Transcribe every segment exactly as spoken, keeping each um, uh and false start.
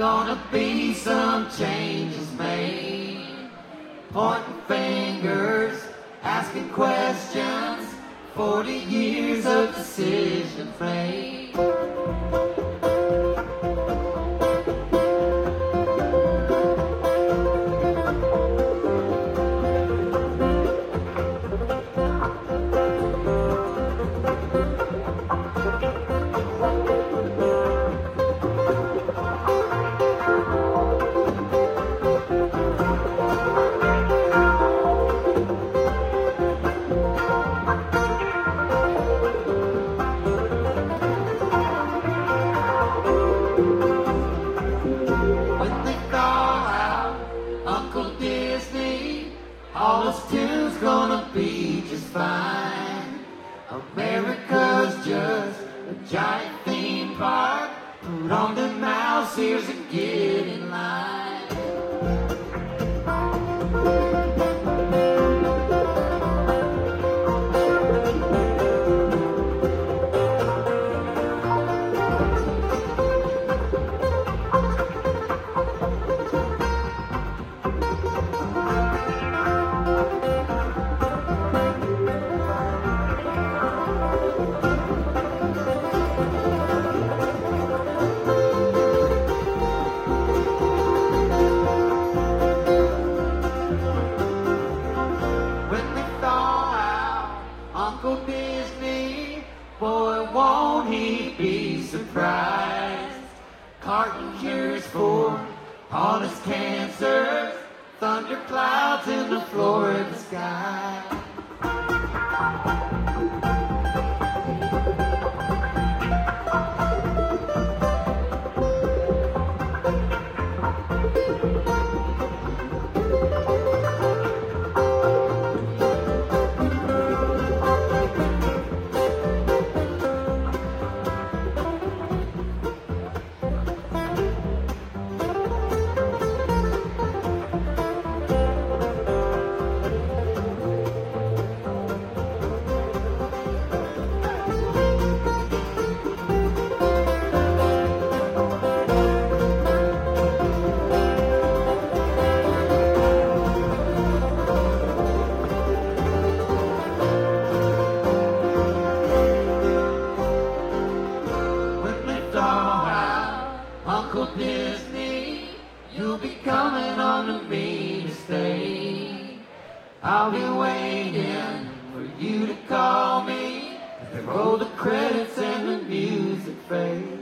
gonna be some changes made. Pointing fingers, asking questions, forty years of decisions made. All us two's gonna be just fine. America's just a giant theme park. Put on the mouse ears and get in line. Uncle Disney, boy, won't he be surprised? Carton cures for all his cancers, thunderclouds in the Florida sky. Uncle Disney, you'll be coming on to me to stay. I'll be waiting for you to call me as they roll the credits and the music fades.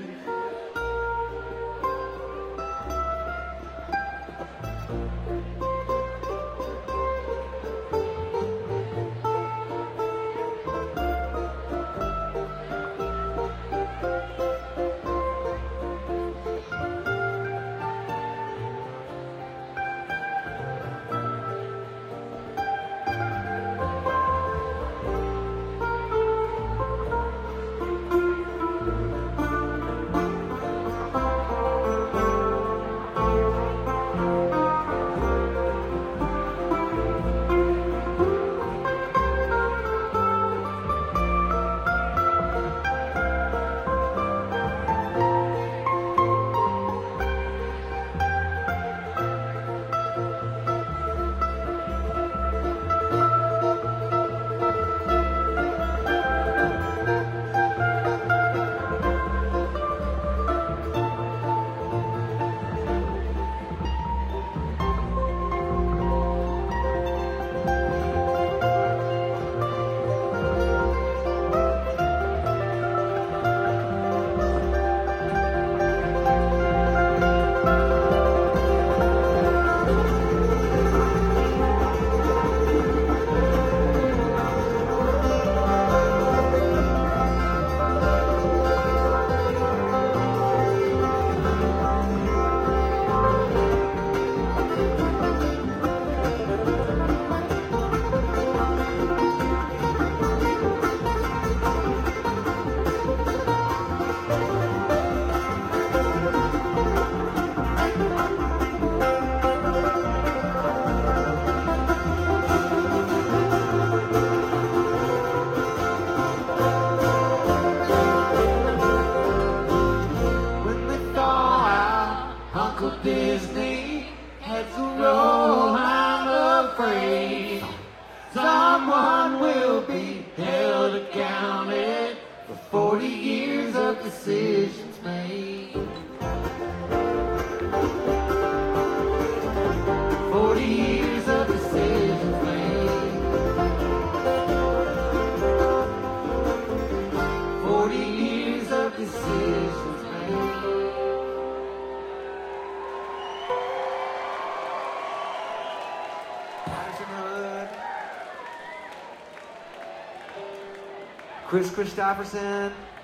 Chris Christopherson,